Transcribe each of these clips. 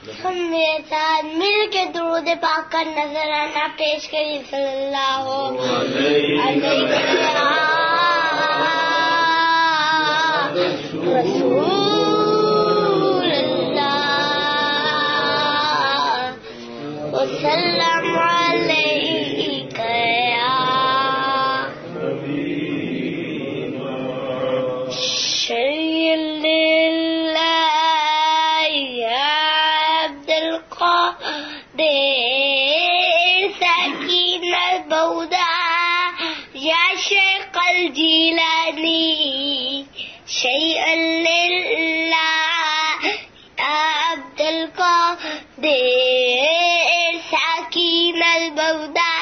ہم میرے ساتھ مل کے درود پاک کا نذرانہ پیش کریں صلی اللہ علیہ رسول اللہ وسلم علیک یا شیء اللہ یا عبد القادر سکین البودا یا شیخ الجیلانی شیء للہ یا عبد القادر سکین البودا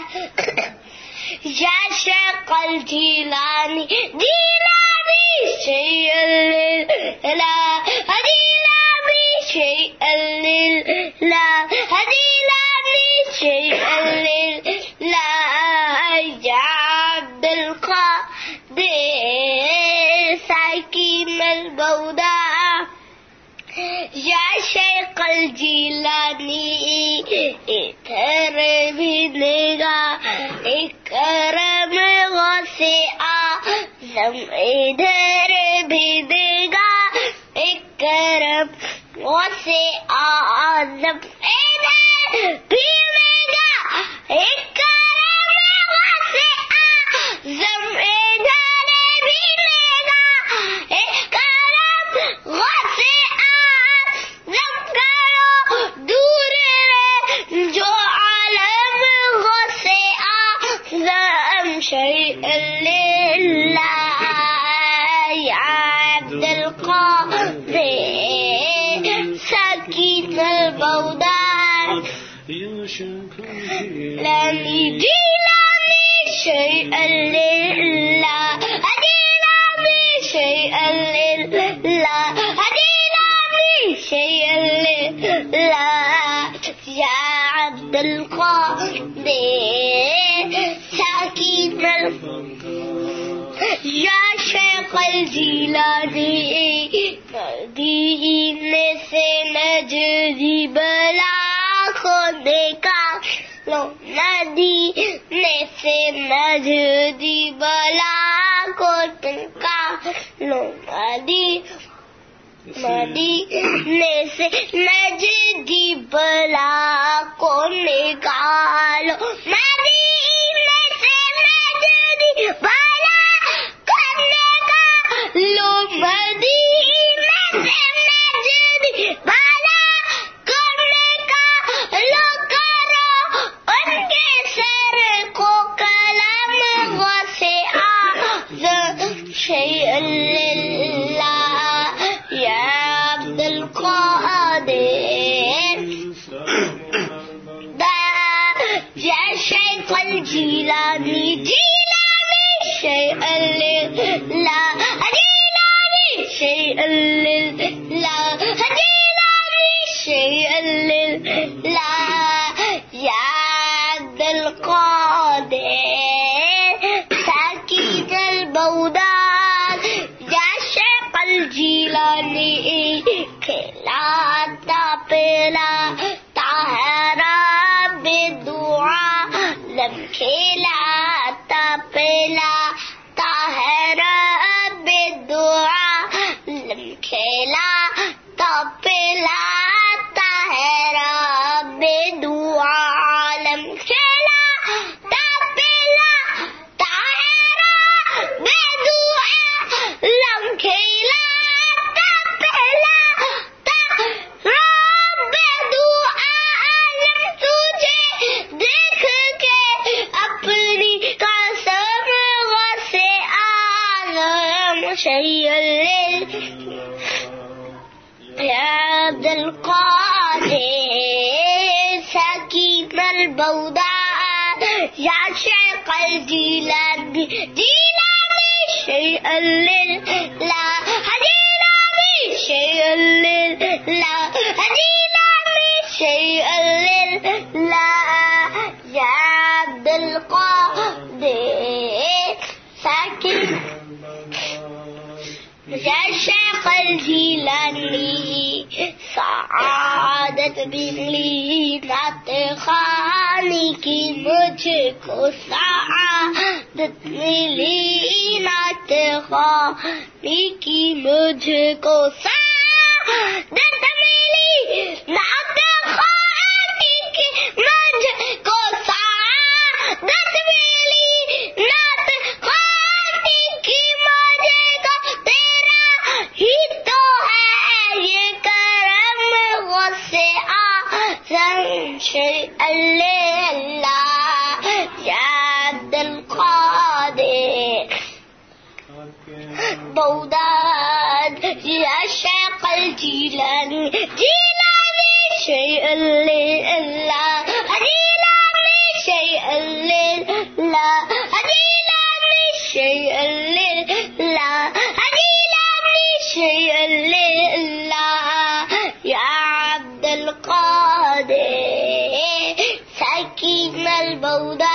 یا شیخ الجیلانی جیلانی شیء للہ جیلانی شیء للہ جیلانی شیء للہ یا عبد القادر سکین البودا یا شیخ الجیلانی ادھر بھی نگاہ اکرم غوث اعظم ادھر بھی نگاہ اکرم غوث اعظم ادھر بھی نگاہ اکرم غوث اعظم ادھر بھی نگاہ اکرم غوث اعظم کرو دور جو عالم غوث اعظم شیء للہ یا عبد القادر سکین البودا جیلانی جیلانی شیء للہ جیلانی شیء للہ جیلانی شیء للہ یا عبد القادر سکین یا شیخ الجیلانی مدینے سے نجدی بلا کو دیکھا لو مدینے سے نجدی بلا کو دیکھا لو مدینے سے نجدی بلا کو نکالو مدینے سے نجدی بلا کو نکالو مدینے سے نجدی بلا کو نکالو کرو ان کے سر کو قلم غوث اعظم شیء للہ یا عبد القادر یا شیخ الجیلانی جیلانی شیء للہ جیلانی شیء للہ جیلانی شیء للہ یا عبد القادر سکین البودا یا شیخ الجیلانی کھلاتا پلاتا ہے رب دعا لم کھلاتا پلاتا ہے رب دعا لم کھلاتا پلاتا ہے رب دعا لم کھلاتا پلاتا ہے رب دعا لم کھلاتا پلاتا رب دعا لم تجھے دیکھ کے اپنی قسم غوث اعظم شیء یا عبد القادر سکین البودا یا شیخ الجیلانی جیلانی شیء للہ جیلانی شیء للہ جیلانی شیء للہ یا عبد القادر سکین یا شیخ الجیلانی سعادت عادت ملی نعت خوانی کی مجھ کو سعادت ملی نعت خوانی کی مجھ کو سعادت ملی نعت خوانی کی مجھ کو سعادت ملی نعت خوانی کی مجھ کو تیرا ہی تو ہے یہ کرم غصے شیء اللہ یا عبد القادر بغداد یا شیخ الجیلانی جیلانی شیء اللہ جیلانی شیء اللہ جیلانی شیء اللہ جیلانی شیء اللہ یا عبد القادر سکین البودا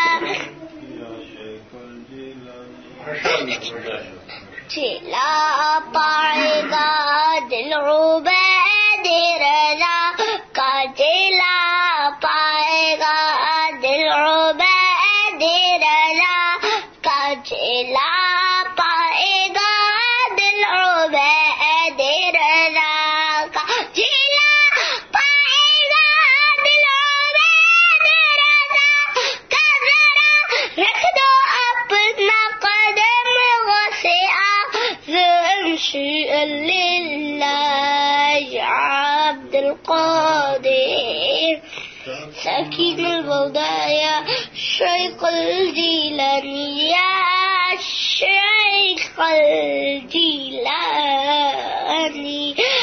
چلا پائے گا دل عبید رضا کا چلا پائے گا دل عبید رضا کا چلا پائے گا دل عبید رضا کا چلا پائے گا دل عبید رضا کا ذرا رکھ دو اپنا قدم غصے شیء للہ یا عبد القادر سکین البودا یا شیخ الجیلانی یا شیخ الجیلانی